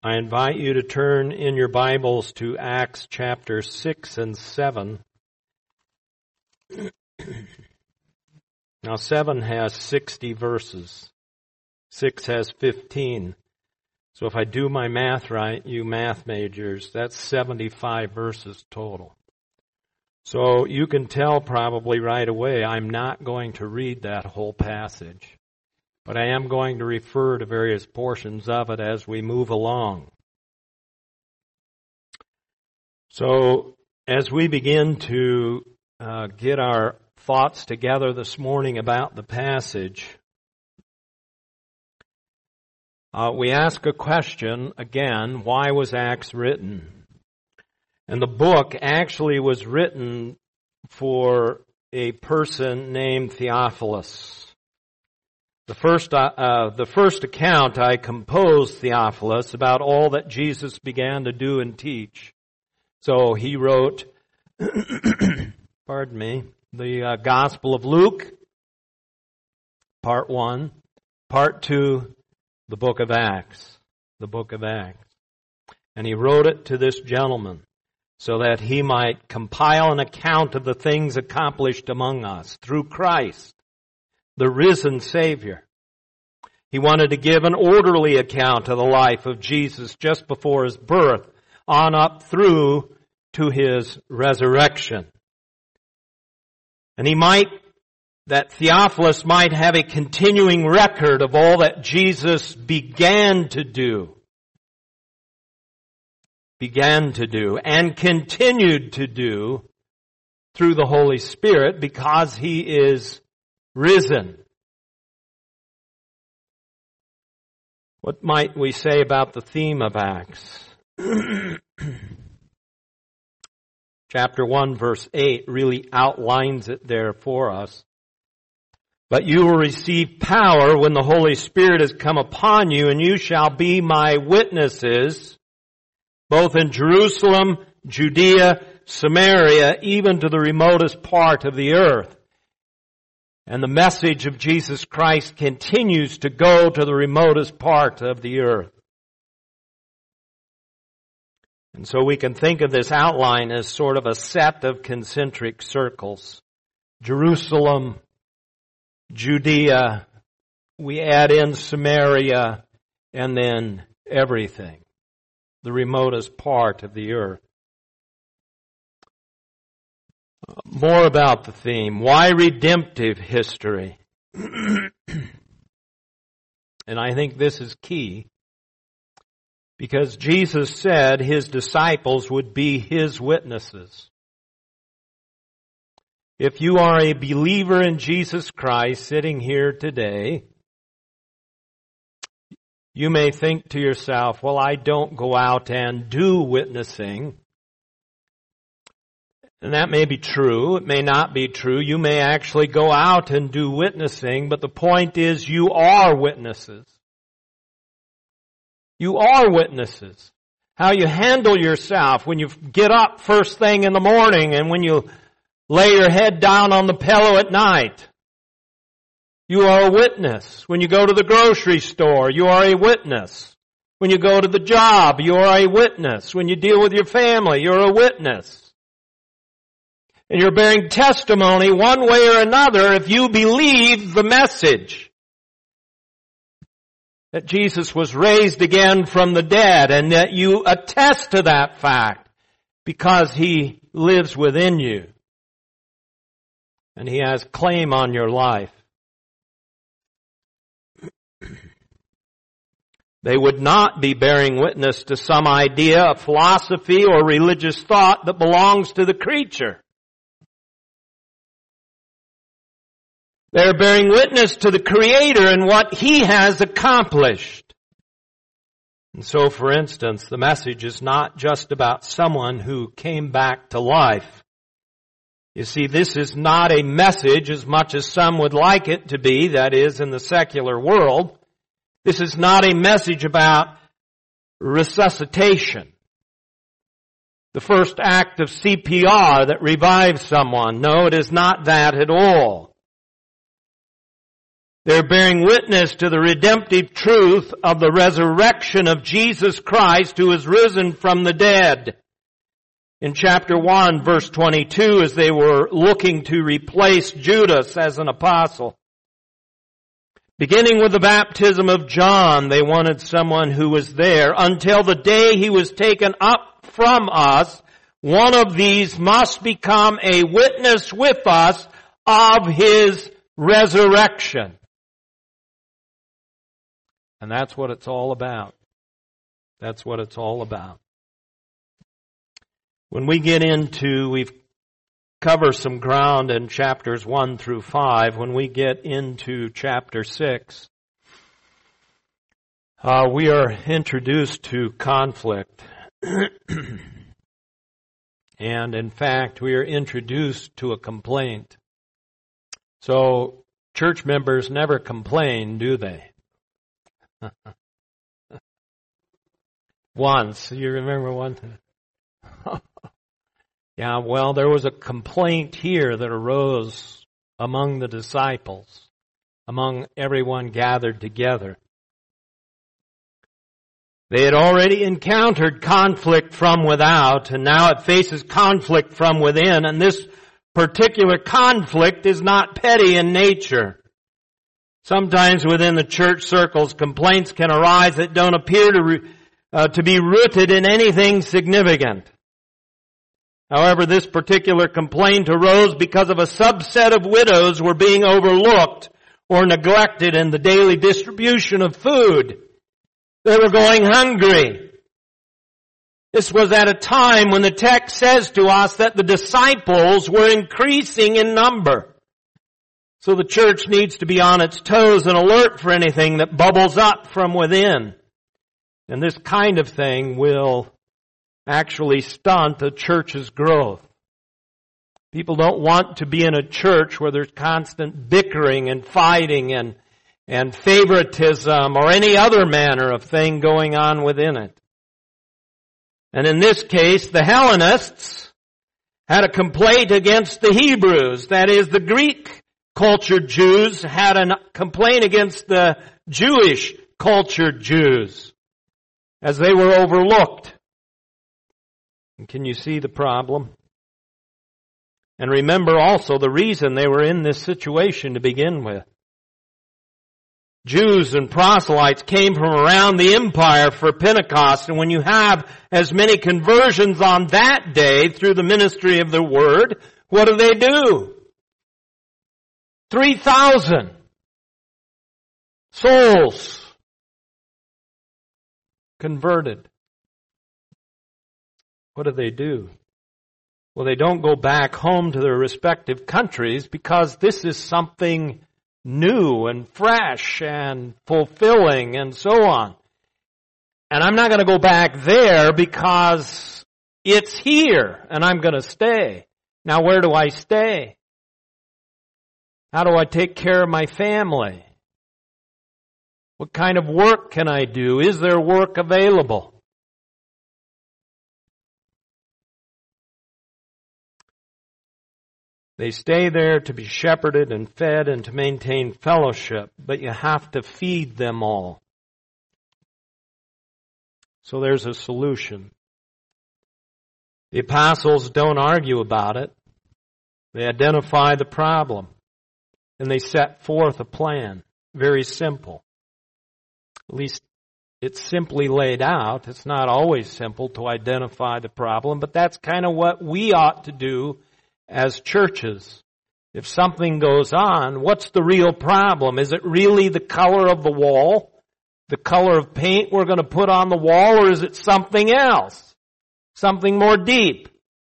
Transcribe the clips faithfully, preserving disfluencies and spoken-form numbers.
I invite you to turn in your Bibles to Acts chapter six and seven. Now seven has sixty verses. six has fifteen. So if I do my math right, you math majors, that's seventy-five verses total. So you can tell probably right away I'm not going to read that whole passage. But I am going to refer to various portions of it as we move along. So, as we begin to uh, get our thoughts together this morning about the passage, uh, we ask a question again, why was Acts written? And the book actually was written for a person named Theophilus. The first, uh, uh, the first account I composed, Theophilus, about all that Jesus began to do and teach. So he wrote, pardon me, the uh, Gospel of Luke, part one, part two, the book of Acts, the book of Acts. And he wrote it to this gentleman so that he might compile an account of the things accomplished among us through Christ, the risen Savior. He wanted to give an orderly account of the life of Jesus just before his birth, on up through to his resurrection. And he might, that Theophilus might have a continuing record of all that Jesus began to do, began to do, and continued to do through the Holy Spirit because he is risen. What might we say about the theme of Acts? Chapter one, verse eight really outlines it there for us. But you will receive power when the Holy Spirit has come upon you, and you shall be my witnesses, both in Jerusalem, Judea, Samaria, even to the remotest part of the earth. And the message of Jesus Christ continues to go to the remotest part of the earth. And so we can think of this outline as sort of a set of concentric circles. Jerusalem, Judea, we add in Samaria, and then everything. The remotest part of the earth. More about the theme. Why redemptive history? And I think this is key because Jesus said his disciples would be his witnesses. If you are a believer in Jesus Christ sitting here today, you may think to yourself, well, I don't go out and do witnessing. And that may be true. It may not be true. You may actually go out and do witnessing, but the point is you are witnesses. You are witnesses. How you handle yourself when you get up first thing in the morning and when you lay your head down on the pillow at night. You are a witness. When you go to the grocery store, you are a witness. When you go to the job, you are a witness. When you deal with your family, you're a witness. And you're bearing testimony one way or another if you believe the message that Jesus was raised again from the dead, and that you attest to that fact because he lives within you and he has claim on your life. They would not be bearing witness to some idea, a philosophy, or religious thought that belongs to the creature. They're bearing witness to the Creator and what He has accomplished. And so, for instance, the message is not just about someone who came back to life. You see, this is not a message as much as some would like it to be, that is, in the secular world. This is not a message about resuscitation. The first act of C P R that revives someone. No, it is not that at all. They're bearing witness to the redemptive truth of the resurrection of Jesus Christ, who is risen from the dead. In chapter one, verse twenty-two, as they were looking to replace Judas as an apostle. Beginning with the baptism of John, they wanted someone who was there. Until the day he was taken up from us, one of these must become a witness with us of his resurrection. And that's what it's all about. That's what it's all about. When we get into, we've covered some ground in chapters one through five. When we get into chapter six, uh, we are introduced to conflict. And in fact, we are introduced to a complaint. So, church members never complain, do they? Once. You remember one time? Yeah, well, there was a complaint here that arose among the disciples, among everyone gathered together. They had already encountered conflict from without, and now it faces conflict from within, and this particular conflict is not petty in nature. Sometimes within the church circles, complaints can arise that don't appear to, re, uh, to be rooted in anything significant. However, this particular complaint arose because of a subset of widows were being overlooked or neglected in the daily distribution of food. They were going hungry. This was at a time when the text says to us that the disciples were increasing in number. So the church needs to be on its toes and alert for anything that bubbles up from within. And this kind of thing will actually stunt a church's growth. People don't want to be in a church where there's constant bickering and fighting and, and favoritism or any other manner of thing going on within it. And in this case, the Hellenists had a complaint against the Hebrews. That is, the Greek cultured Jews had a complaint against the Jewish cultured Jews as they were overlooked. And can you see the problem? And remember also the reason they were in this situation to begin with. Jews and proselytes came from around the empire for Pentecost, and when you have as many conversions on that day through the ministry of the Word, what do they do? Three thousand souls converted. What do they do? Well, they don't go back home to their respective countries because this is something new and fresh and fulfilling and so on. And I'm not going to go back there because it's here and I'm going to stay. Now, where do I stay? How do I take care of my family? What kind of work can I do? Is there work available? They stay there to be shepherded and fed and to maintain fellowship, but you have to feed them all. So there's a solution. The apostles don't argue about it. They identify the problem. And they set forth a plan. Very simple. At least it's simply laid out. It's not always simple to identify the problem, but that's kind of what we ought to do as churches. If something goes on, what's the real problem? Is it really the color of the wall? The color of paint we're going to put on the wall, or is it something else? Something more deep?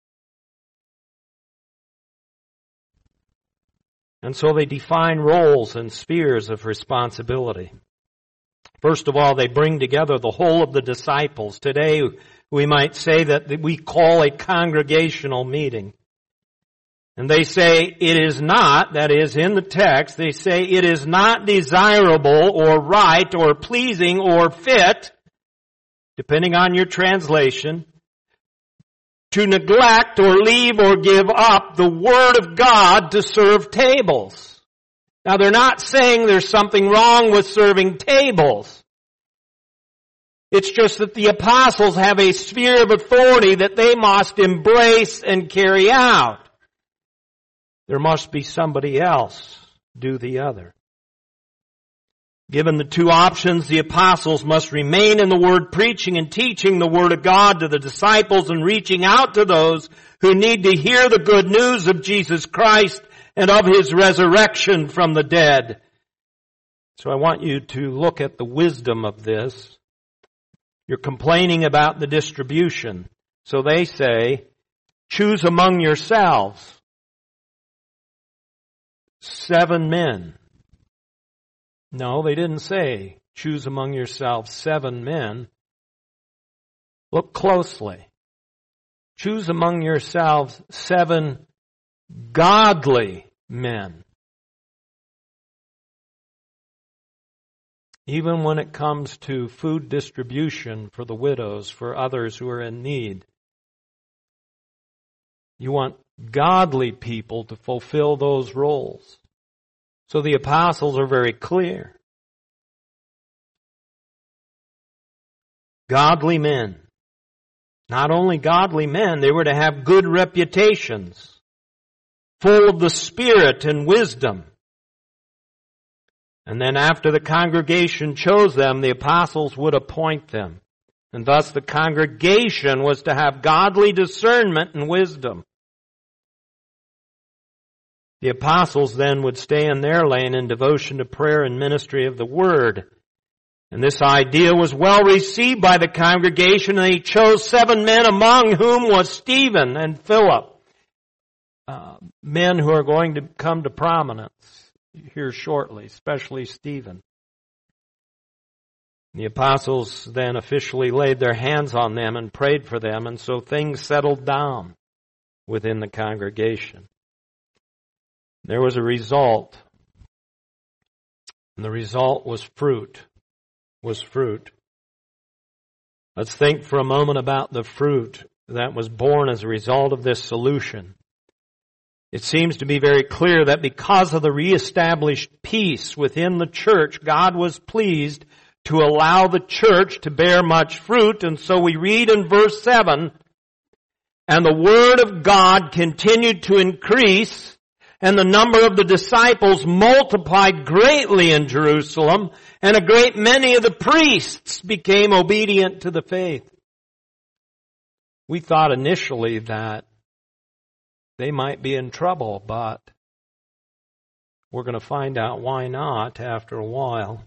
And so they define roles and spheres of responsibility. First of all, they bring together the whole of the disciples. Today, we might say that we call a congregational meeting. And they say it is not, that is in the text, they say it is not desirable or right or pleasing or fit, depending on your translation, to neglect or leave or give up the Word of God to serve tables. Now they're not saying there's something wrong with serving tables. It's just that the apostles have a sphere of authority that they must embrace and carry out. There must be somebody else do the other. Given the two options, the apostles must remain in the Word, preaching and teaching the Word of God to the disciples and reaching out to those who need to hear the good news of Jesus Christ and of His resurrection from the dead. So I want you to look at the wisdom of this. You're complaining about the distribution. So they say, choose among yourselves seven men. No, they didn't say, choose among yourselves seven men. Look closely. Choose among yourselves seven godly men. Even when it comes to food distribution for the widows, for others who are in need, you want godly people to fulfill those roles. So the apostles are very clear. Godly men. Not only godly men, they were to have good reputations, full of the Spirit and wisdom. And then after the congregation chose them, the apostles would appoint them. And thus the congregation was to have godly discernment and wisdom. The apostles then would stay in their lane in devotion to prayer and ministry of the Word. And this idea was well received by the congregation, and they chose seven men, among whom was Stephen and Philip, uh, men who are going to come to prominence here shortly, especially Stephen. The apostles then officially laid their hands on them and prayed for them, and so things settled down within the congregation. There was a result, and the result was fruit, was fruit. Let's think for a moment about the fruit that was born as a result of this solution. It seems to be very clear that because of the reestablished peace within the church, God was pleased to allow the church to bear much fruit, and so we read in verse seven, and the word of God continued to increase, and the number of the disciples multiplied greatly in Jerusalem, and a great many of the priests became obedient to the faith. We thought initially that they might be in trouble, but we're going to find out why not after a while.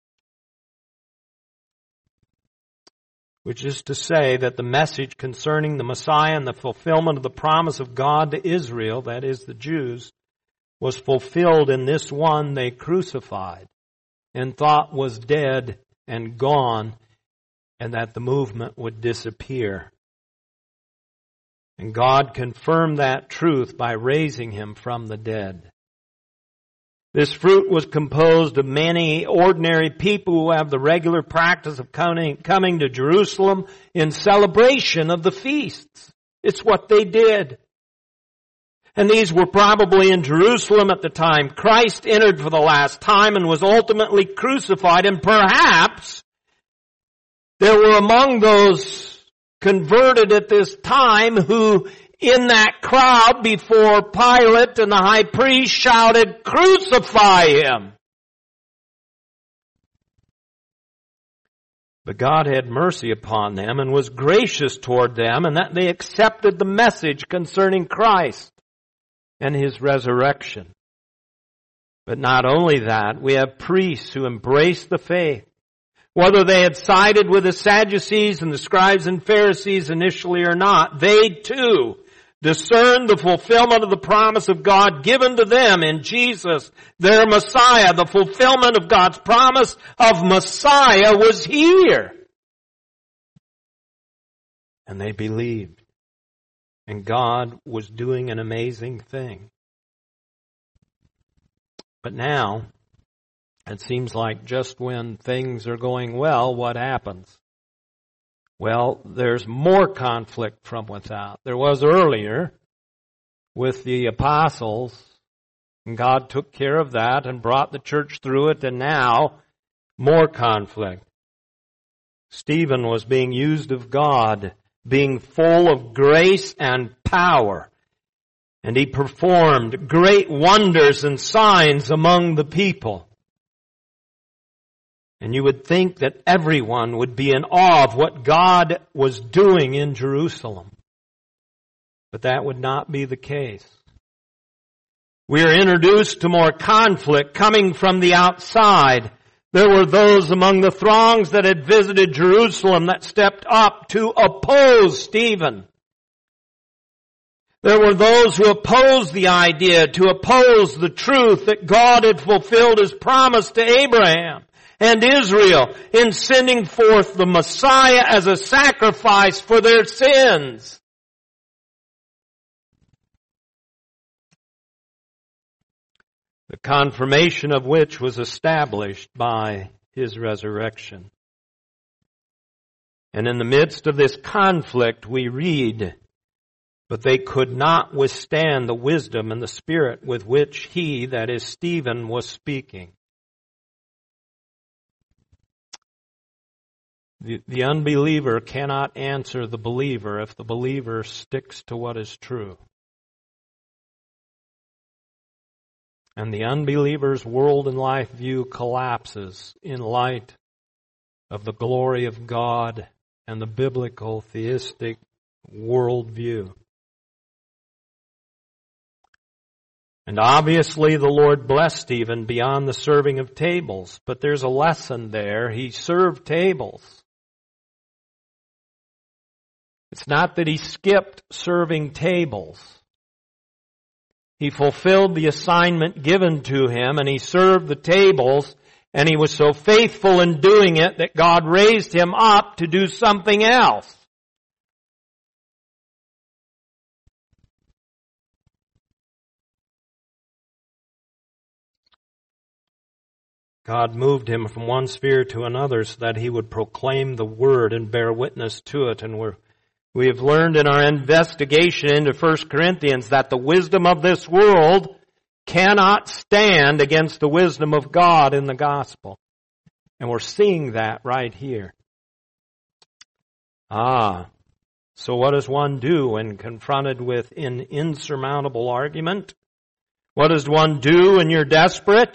Which is to say that the message concerning the Messiah and the fulfillment of the promise of God to Israel, that is the Jews, was fulfilled in this one they crucified and thought was dead and gone, and that the movement would disappear. And God confirmed that truth by raising him from the dead. This fruit was composed of many ordinary people who have the regular practice of coming, coming to Jerusalem in celebration of the feasts. It's what they did. And these were probably in Jerusalem at the time Christ entered for the last time and was ultimately crucified. And perhaps there were among those converted at this time who in that crowd before Pilate and the high priest shouted, "Crucify him!" But God had mercy upon them and was gracious toward them, and that they accepted the message concerning Christ and His resurrection. But not only that, we have priests who embraced the faith. Whether they had sided with the Sadducees and the scribes and Pharisees initially or not, they too discerned the fulfillment of the promise of God given to them in Jesus, their Messiah. The fulfillment of God's promise of Messiah was here. And they believed. And God was doing an amazing thing. But now, it seems like just when things are going well, what happens? Well, there's more conflict from without. There was earlier with the apostles And God took care of that and brought the church through it, and now more conflict. Stephen was being used of God, being full of grace and power. And he performed great wonders and signs among the people. And you would think that everyone would be in awe of what God was doing in Jerusalem. But that would not be the case. We are introduced to more conflict coming from the outside. There were those among the throngs that had visited Jerusalem that stepped up to oppose Stephen. There were those who opposed the idea, to oppose the truth that God had fulfilled His promise to Abraham and Israel in sending forth the Messiah as a sacrifice for their sins. The confirmation of which was established by His resurrection. And in the midst of this conflict we read, but they could not withstand the wisdom and the spirit with which he, that is Stephen, was speaking. The, the unbeliever cannot answer the believer if the believer sticks to what is true. And the unbeliever's world and life view collapses in light of the glory of God and the biblical theistic worldview. And obviously the Lord blessed Stephen beyond the serving of tables, but there's a lesson there. He served tables. It's not that he skipped serving tables. He fulfilled the assignment given to him, and he served the tables, and he was so faithful in doing it that God raised him up to do something else. God moved him from one sphere to another so that he would proclaim the word and bear witness to it. And we're, we have learned in our investigation into First Corinthians that the wisdom of this world cannot stand against the wisdom of God in the gospel. And we're seeing that right here. Ah, so what does one do when confronted with an insurmountable argument? What does one do when you're desperate?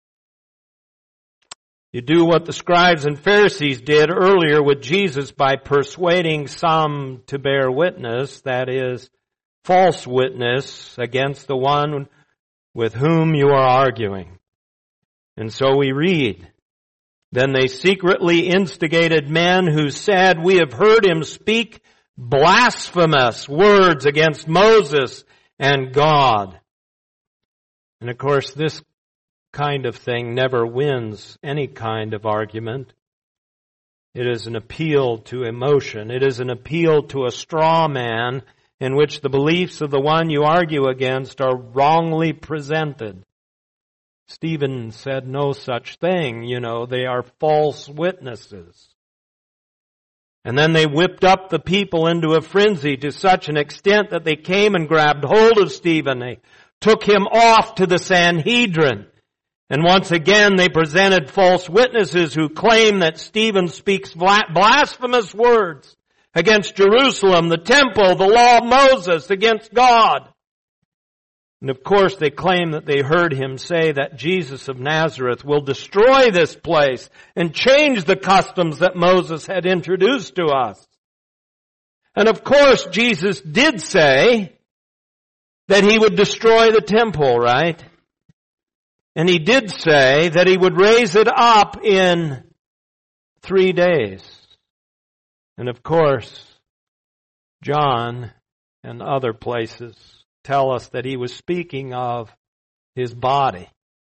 You do what the scribes and Pharisees did earlier with Jesus by persuading some to bear witness, that is, false witness against the one with whom you are arguing. And so we read, then they secretly instigated men who said, we have heard him speak blasphemous words against Moses and God. And of course, this kind of thing never wins any kind of argument. It is an appeal to emotion. It is an appeal to a straw man in which the beliefs of the one you argue against are wrongly presented. Stephen said no such thing. You know, they are false witnesses. And then they whipped up the people into a frenzy to such an extent that they came and grabbed hold of Stephen. They took him off to the Sanhedrin. And once again, they presented false witnesses who claim that Stephen speaks blasphemous words against Jerusalem, the temple, the law of Moses, against God. And of course, they claim that they heard him say that Jesus of Nazareth will destroy this place and change the customs that Moses had introduced to us. And of course, Jesus did say that he would destroy the temple, right? And he did say that he would raise it up in three days. And of course, John and other places tell us that he was speaking of his body.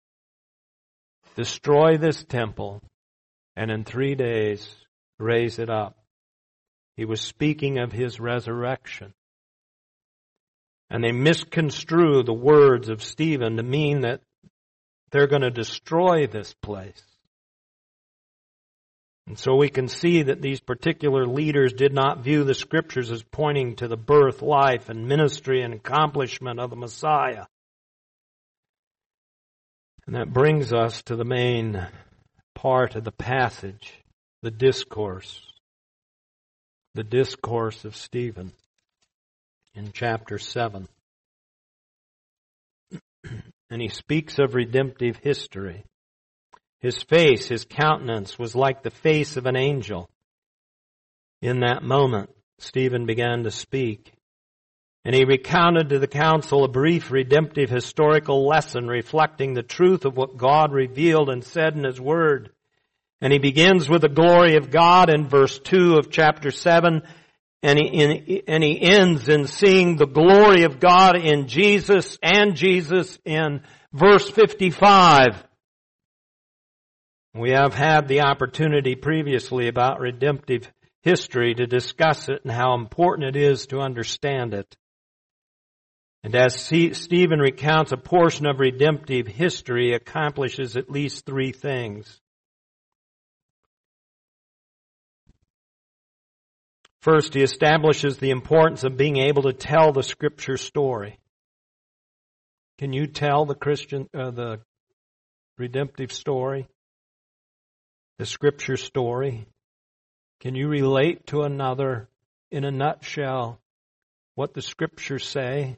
Destroy this temple, and in three days raise it up. He was speaking of his resurrection. And they misconstrue the words of Stephen to mean that they're going to destroy this place. And so we can see that these particular leaders did not view the Scriptures as pointing to the birth, life, and ministry and accomplishment of the Messiah. And that brings us to the main part of the passage, the discourse. The discourse of Stephen in chapter seven. And he speaks of redemptive history. His face, his countenance was like the face of an angel. In that moment, Stephen began to speak. And he recounted to the council a brief redemptive historical lesson reflecting the truth of what God revealed and said in His Word. And he begins with the glory of God in verse two of chapter seven. And he, in, and he ends in seeing the glory of God in Jesus and Jesus in verse fifty-five. We have had the opportunity previously about redemptive history to discuss it and how important it is to understand it. And as Stephen recounts a portion of redemptive history, accomplishes at least three things. First, he establishes the importance of being able to tell the Scripture story. Can you tell the Christian, uh, the redemptive story? The Scripture story? Can you relate to another, in a nutshell, what the Scriptures say?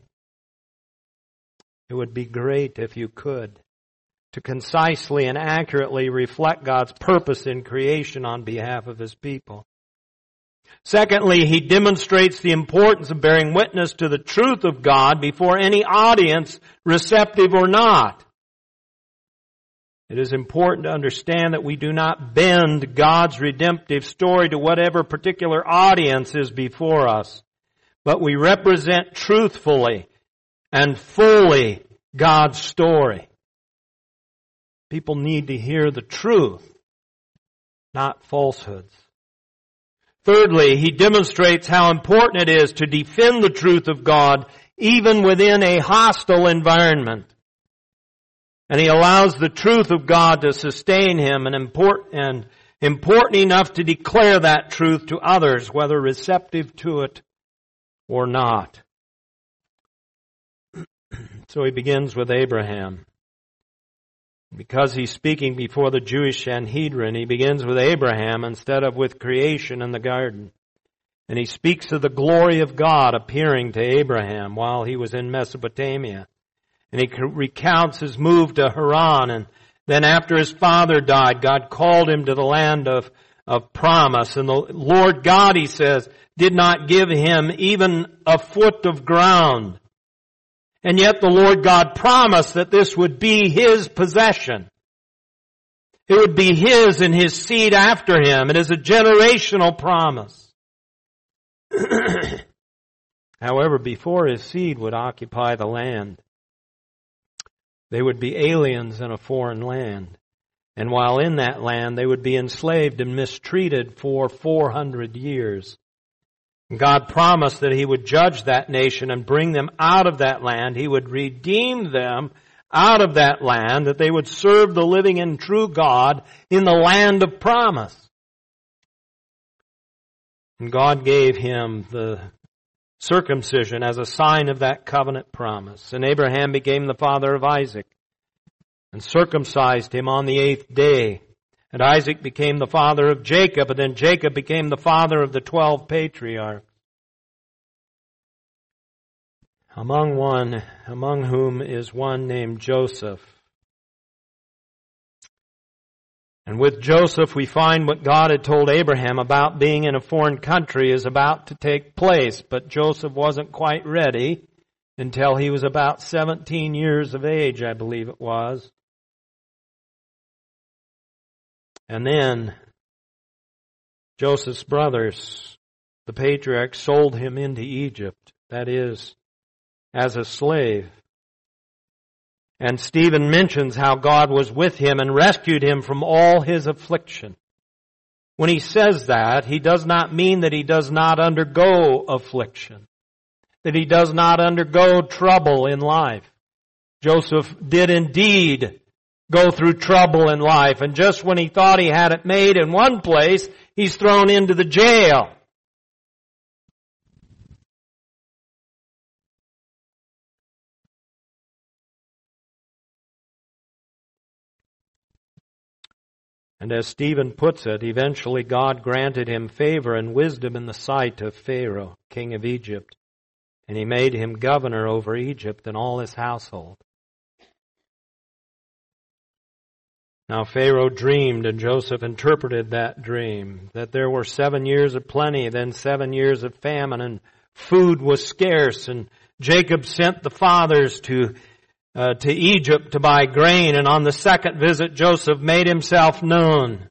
It would be great if you could, to concisely and accurately reflect God's purpose in creation on behalf of His people. Secondly, he demonstrates the importance of bearing witness to the truth of God before any audience, receptive or not. It is important to understand that we do not bend God's redemptive story to whatever particular audience is before us, but we represent truthfully and fully God's story. People need to hear the truth, not falsehoods. Thirdly, he demonstrates how important it is to defend the truth of God even within a hostile environment. And he allows the truth of God to sustain him and important, and important enough to declare that truth to others, whether receptive to it or not. So he begins with Abraham. Because he's speaking before the Jewish Sanhedrin, he begins with Abraham instead of with creation in the garden. And he speaks of the glory of God appearing to Abraham while he was in Mesopotamia. And he recounts his move to Haran. And then after his father died, God called him to the land of, of promise. And the Lord God, he says, did not give him even a foot of ground. And yet the Lord God promised that this would be His possession. It would be His and His seed after him. It is a generational promise. However, before His seed would occupy the land, they would be aliens in a foreign land. And while in that land, they would be enslaved and mistreated for four hundred years. God promised that He would judge that nation and bring them out of that land. He would redeem them out of that land, that they would serve the living and true God in the land of promise. And God gave him the circumcision as a sign of that covenant promise. And Abraham became the father of Isaac and circumcised him on the eighth day. And Isaac became the father of Jacob, and then Jacob became the father of the twelve patriarchs. Among one, among whom is one named Joseph. And with Joseph we find what God had told Abraham about being in a foreign country is about to take place. But Joseph wasn't quite ready until he was about seventeen years of age, I believe it was. And then Joseph's brothers, the patriarchs, sold him into Egypt, that is, as a slave. And Stephen mentions how God was with him and rescued him from all his affliction. When he says that, he does not mean that he does not undergo affliction, that he does not undergo trouble in life. Joseph did indeed go through trouble in life. And just when he thought he had it made in one place, he's thrown into the jail. And as Stephen puts it, eventually God granted him favor and wisdom in the sight of Pharaoh, king of Egypt, and he made him governor over Egypt and all his household. Now Pharaoh dreamed, and Joseph interpreted that dream, that there were seven years of plenty, then seven years of famine, and food was scarce, and Jacob sent the fathers to uh, to Egypt to buy grain, and on the second visit Joseph made himself known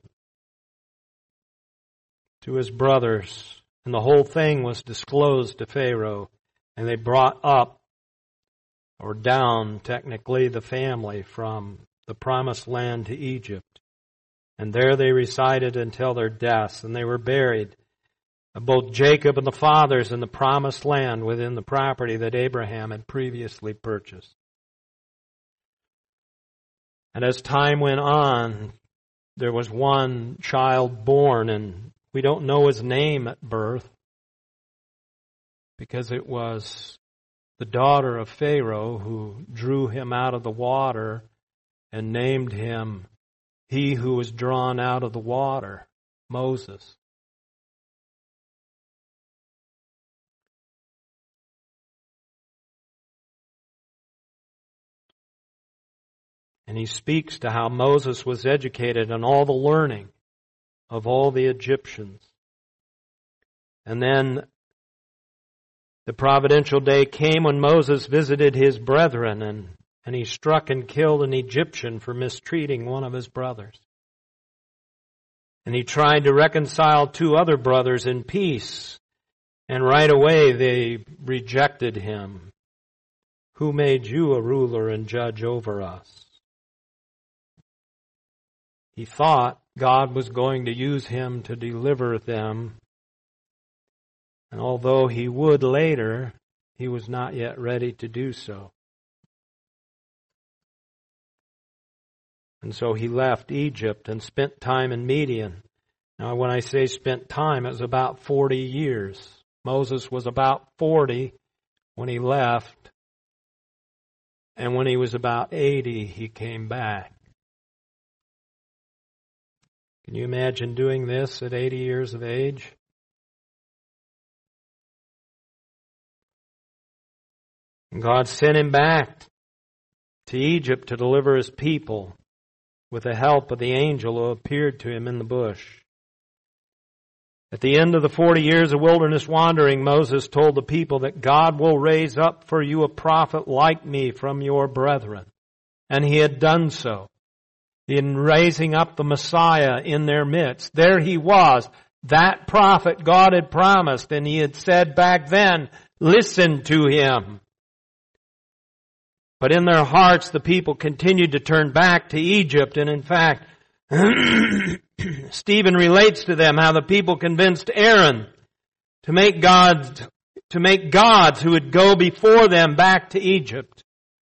to his brothers, and the whole thing was disclosed to Pharaoh, and they brought up, or down technically, the family from the promised land to Egypt. And there they resided until their deaths, and they were buried, both Jacob and the fathers, in the promised land within the property that Abraham had previously purchased. And as time went on, there was one child born, and we don't know his name at birth, because it was the daughter of Pharaoh who drew him out of the water and named him he who was drawn out of the water, Moses. And he speaks to how Moses was educated in all the learning of all the Egyptians. And then the providential day came when Moses visited his brethren, and, and he struck and killed an Egyptian for mistreating one of his brothers. And he tried to reconcile two other brothers in peace, and right away they rejected him. Who made you a ruler and judge over us? He thought God was going to use him to deliver them. And although he would later, he was not yet ready to do so. And so he left Egypt and spent time in Midian. Now when I say spent time, it was about forty years. Moses was about forty when he left. And when he was about eighty, he came back. Can you imagine doing this at eighty years of age? And God sent him back to Egypt to deliver his people with the help of the angel who appeared to him in the bush. At the end of the forty years of wilderness wandering, Moses told the people that God will raise up for you a prophet like me from your brethren. And he had done so. In raising up the Messiah in their midst. There he was, that prophet God had promised, and he had said back then, listen to him. But in their hearts, the people continued to turn back to Egypt, and in fact, Stephen relates to them how the people convinced Aaron to make gods, to make gods who would go before them back to Egypt.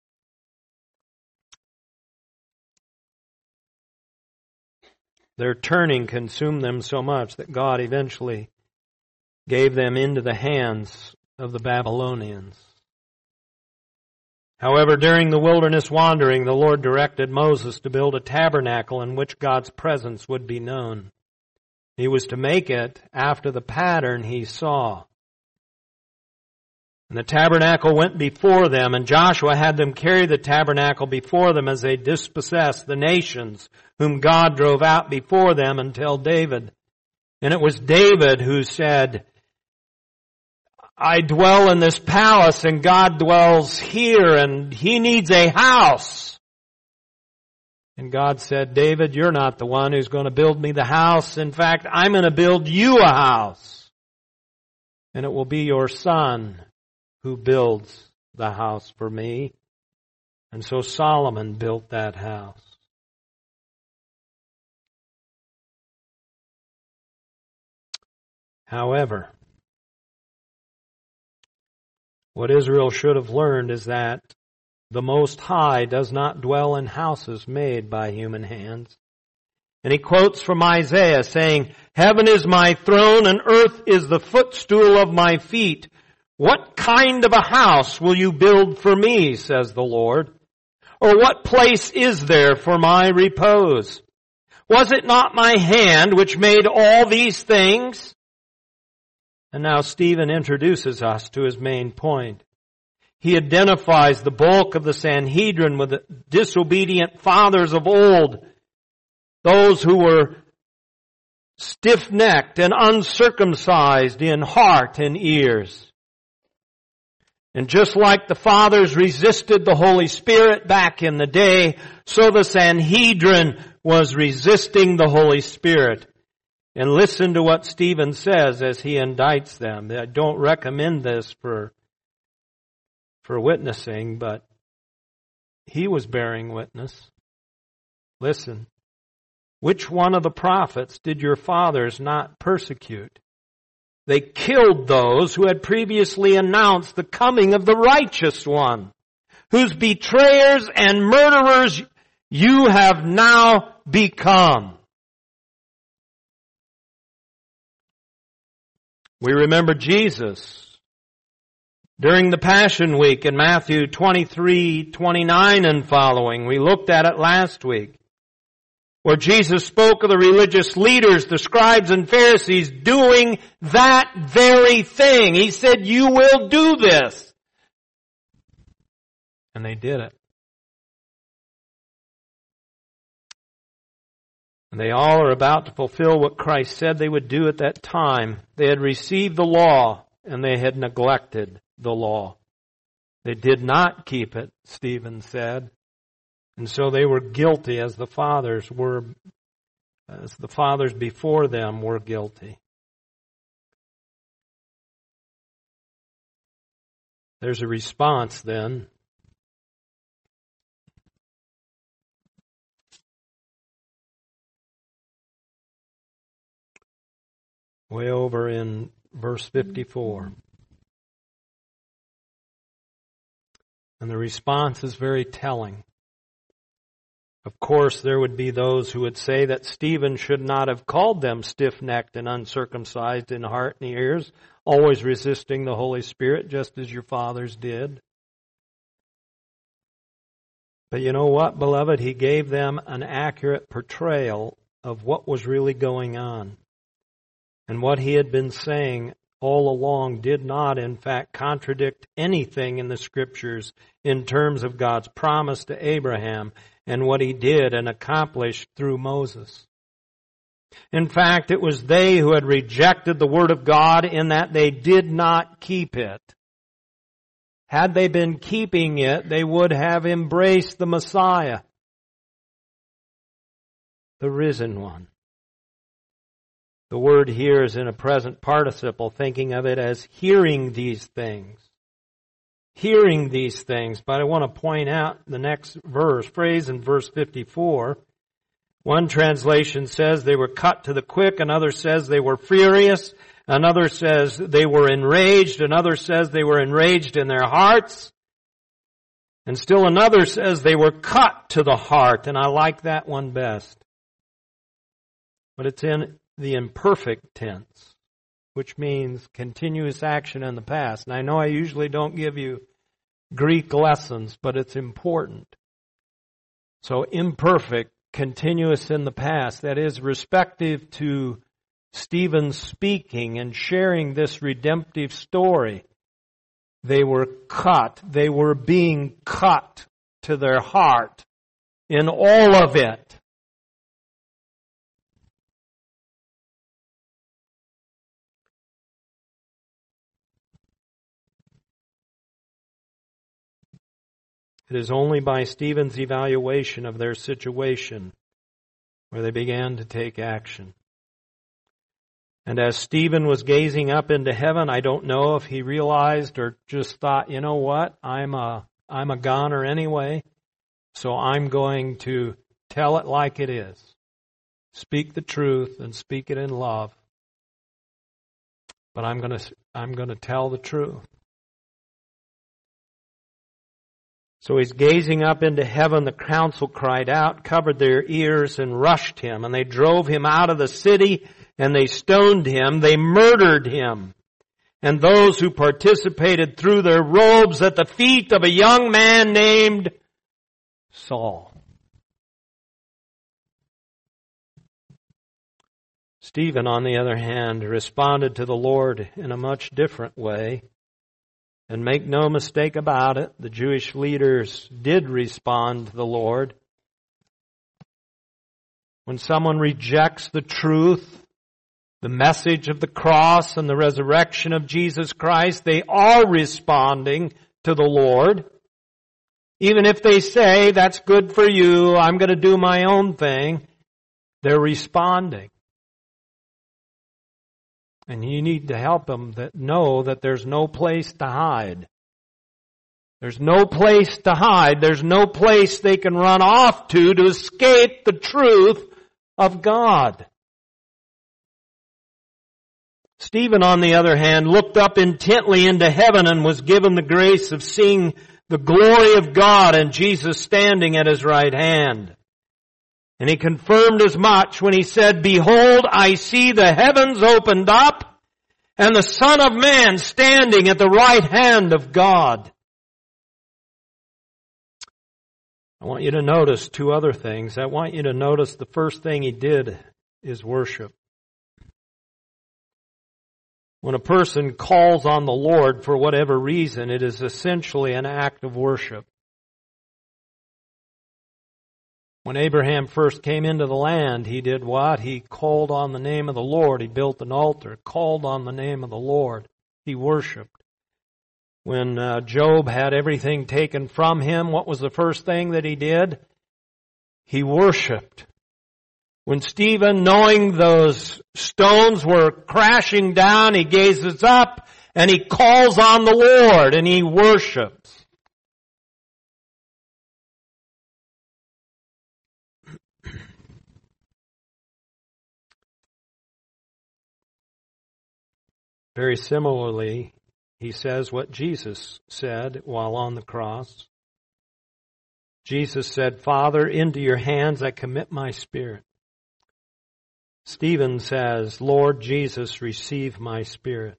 Their turning consumed them so much that God eventually gave them into the hands of the Babylonians. However, during the wilderness wandering, the Lord directed Moses to build a tabernacle in which God's presence would be known. He was to make it after the pattern he saw. And the tabernacle went before them, and Joshua had them carry the tabernacle before them as they dispossessed the nations whom God drove out before them until David. And it was David who said, I dwell in this palace and God dwells here and he needs a house. And God said, David, you're not the one who's going to build me the house. In fact, I'm going to build you a house. And it will be your son who builds the house for me. And so Solomon built that house. However, what Israel should have learned is that the Most High does not dwell in houses made by human hands. And he quotes from Isaiah saying, Heaven is my throne and earth is the footstool of my feet. What kind of a house will you build for me, says the Lord? Or what place is there for my repose? Was it not my hand which made all these things? And now Stephen introduces us to his main point. He identifies the bulk of the Sanhedrin with the disobedient fathers of old, those who were stiff-necked and uncircumcised in heart and ears. And just like the fathers resisted the Holy Spirit back in the day, so the Sanhedrin was resisting the Holy Spirit. And listen to what Stephen says as he indicts them. I don't recommend this for, for witnessing, but he was bearing witness. Listen. Which one of the prophets did your fathers not persecute? They killed those who had previously announced the coming of the righteous one, whose betrayers and murderers you have now become. We remember Jesus during the Passion Week in Matthew twenty-three, twenty-nine and following. We looked at it last week, where Jesus spoke of the religious leaders, the scribes and Pharisees, doing that very thing. He said, you will do this. And they did it. And they all are about to fulfill what Christ said they would do at that time. They had received the law, and they had neglected the law. They did not keep it, Stephen said. And so they were guilty as the fathers were, as the fathers before them were guilty. There's a response then. Way over in verse fifty-four. And the response is very telling. Of course, there would be those who would say that Stephen should not have called them stiff-necked and uncircumcised in heart and ears, always resisting the Holy Spirit, just as your fathers did. But you know what, beloved? He gave them an accurate portrayal of what was really going on. And what he had been saying all along did not, in fact, contradict anything in the Scriptures in terms of God's promise to Abraham and what he did and accomplished through Moses. In fact, it was they who had rejected the Word of God in that they did not keep it. Had they been keeping it, they would have embraced the Messiah, the risen one. The word here is in a present participle, thinking of it as hearing these things. Hearing these things. But I want to point out the next verse, phrase in verse fifty-four. One translation says they were cut to the quick. Another says they were furious. Another says they were enraged. Another says they were enraged in their hearts. And still another says they were cut to the heart. And I like that one best. But it's in the imperfect tense, which means continuous action in the past. And I know I usually don't give you Greek lessons, but it's important. So imperfect, continuous in the past, that is respective to Stephen speaking and sharing this redemptive story. They were cut. They were being cut to their heart in all of it. It is only by Stephen's evaluation of their situation where they began to take action. And as Stephen was gazing up into heaven, I don't know if he realized or just thought, you know what, I'm a, I'm a goner anyway, so I'm going to tell it like it is. Speak the truth and speak it in love. But I'm going to, I'm going to tell the truth. So he's gazing up into heaven. The council cried out, covered their ears, and rushed him. And they drove him out of the city, and they stoned him. They murdered him. And those who participated threw their robes at the feet of a young man named Saul. Stephen, on the other hand, responded to the Lord in a much different way. And make no mistake about it, the Jewish leaders did respond to the Lord. When someone rejects the truth, the message of the cross and the resurrection of Jesus Christ, they are responding to the Lord. Even if they say, that's good for you, I'm going to do my own thing, they're responding. And you need to help them that know that there's no place to hide. There's no place to hide. There's no place they can run off to to escape the truth of God. Stephen, on the other hand, looked up intently into heaven and was given the grace of seeing the glory of God and Jesus standing at his right hand. And he confirmed as much when he said, "Behold, I see the heavens opened up and the Son of Man standing at the right hand of God." I want you to notice two other things. I want you to notice the first thing he did is worship. When a person calls on the Lord for whatever reason, it is essentially an act of worship. When Abraham first came into the land, he did what? He called on the name of the Lord. He built an altar, called on the name of the Lord. He worshiped. When uh, Job had everything taken from him, what was the first thing that he did? He worshiped. When Stephen, knowing those stones were crashing down, he gazes up and he calls on the Lord and he worships. Very similarly, he says what Jesus said while on the cross. Jesus said, "Father, into your hands I commit my spirit." Stephen says, "Lord Jesus, receive my spirit."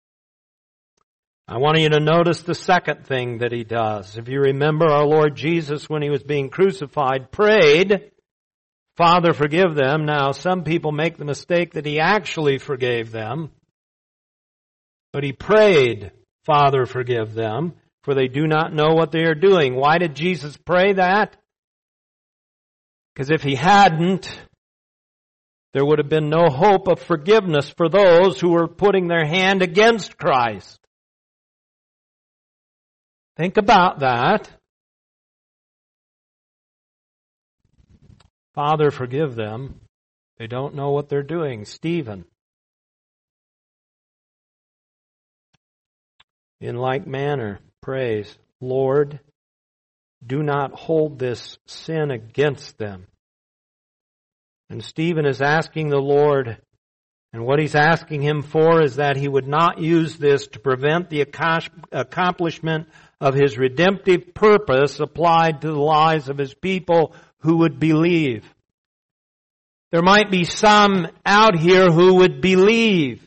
I want you to notice the second thing that he does. If you remember, our Lord Jesus, when he was being crucified, prayed, "Father, forgive them." Now, some people make the mistake that he actually forgave them. But he prayed, "Father, forgive them, for they do not know what they are doing." Why did Jesus pray that? Because if he hadn't, there would have been no hope of forgiveness for those who were putting their hand against Christ. Think about that. "Father, forgive them. They don't know what they're doing." Stephen. In like manner, prays, "Lord, do not hold this sin against them." And Stephen is asking the Lord, and what he's asking him for is that he would not use this to prevent the accomplishment of his redemptive purpose applied to the lives of his people who would believe. There might be some out here who would believe.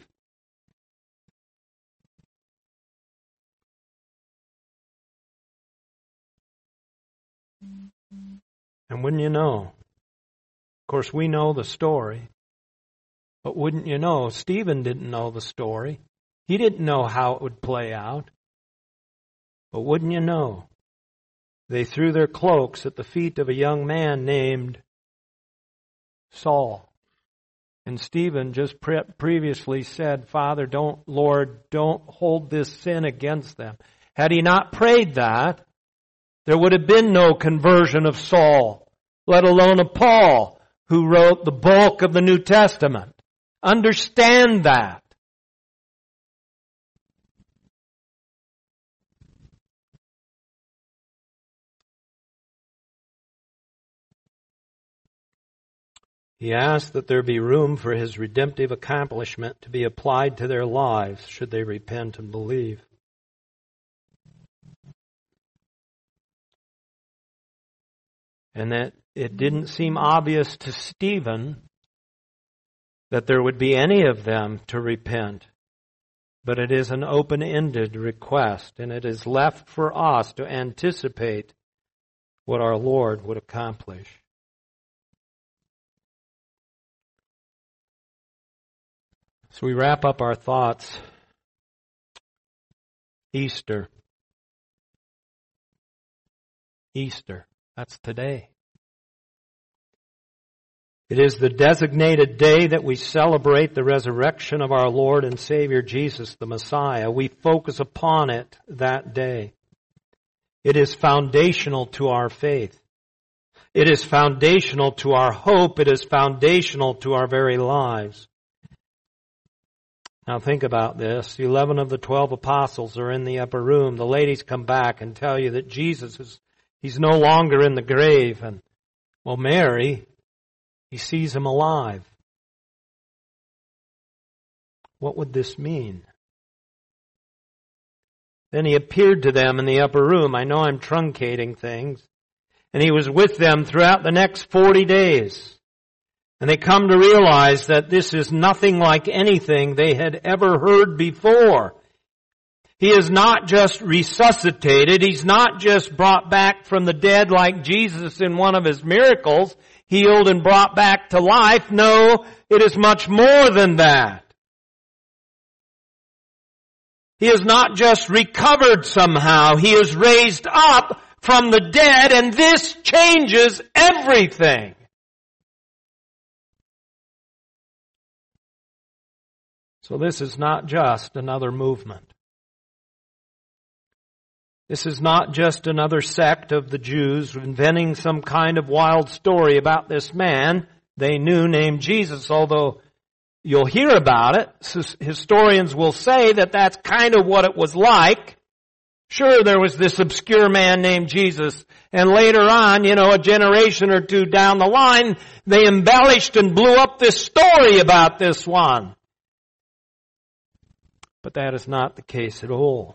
And wouldn't you know? Of course, we know the story. But wouldn't you know, Stephen didn't know the story. He didn't know how it would play out. But wouldn't you know, they threw their cloaks at the feet of a young man named Saul. And Stephen just pre- previously said, "Father, don't, Lord, don't hold this sin against them." Had he not prayed that, there would have been no conversion of Saul, let alone of Paul, who wrote the bulk of the New Testament. Understand that. He asked that there be room for his redemptive accomplishment to be applied to their lives should they repent and believe. And that it didn't seem obvious to Stephen that there would be any of them to repent. But it is an open-ended request, and it is left for us to anticipate what our Lord would accomplish. So we wrap up our thoughts. Easter. Easter. That's today. It is the designated day that we celebrate the resurrection of our Lord and Savior Jesus, the Messiah. We focus upon it that day. It is foundational to our faith. It is foundational to our hope. It is foundational to our very lives. Now think about this. Eleven of the twelve apostles are in the upper room. The ladies come back and tell you that Jesus is, he's no longer in the grave. And, well, Mary, he sees him alive. What would this mean? Then he appeared to them in the upper room. I know I'm truncating things. And he was with them throughout the next forty days. And they come to realize that this is nothing like anything they had ever heard before. He is not just resuscitated. He's not just brought back from the dead like Jesus in one of his miracles, healed and brought back to life. No, it is much more than that. He is not just recovered somehow. He is raised up from the dead, and this changes everything. So this is not just another movement. This is not just another sect of the Jews inventing some kind of wild story about this man they knew named Jesus, although you'll hear about it. Historians will say that that's kind of what it was like. Sure, there was this obscure man named Jesus, and later on, you know, a generation or two down the line, they embellished and blew up this story about this one. But that is not the case at all.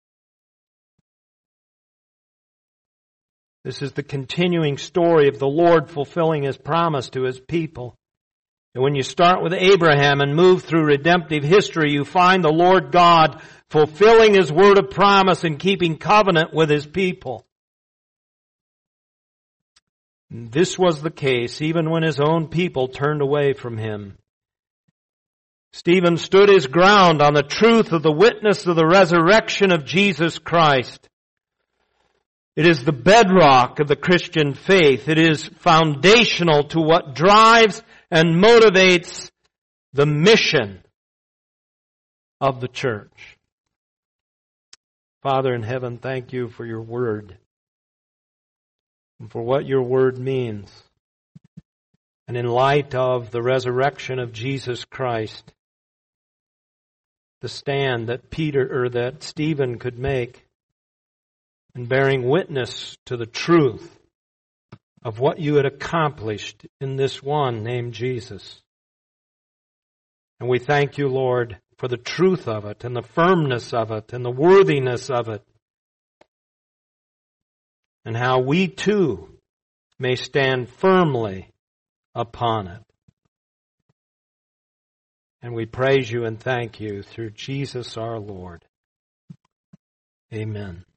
This is the continuing story of the Lord fulfilling His promise to His people. And when you start with Abraham and move through redemptive history, you find the Lord God fulfilling His word of promise and keeping covenant with His people. And this was the case even when His own people turned away from Him. Stephen stood his ground on the truth of the witness of the resurrection of Jesus Christ. It is the bedrock of the Christian faith. It is foundational to what drives and motivates the mission of the church. Father in heaven, thank you for your word and for what your word means. And in light of the resurrection of Jesus Christ, the stand that Peter or that Stephen could make in bearing witness to the truth of what you had accomplished in this one named Jesus. And we thank you, Lord, for the truth of it and the firmness of it and the worthiness of it, and how we too may stand firmly upon it. And we praise you and thank you through Jesus our Lord. Amen.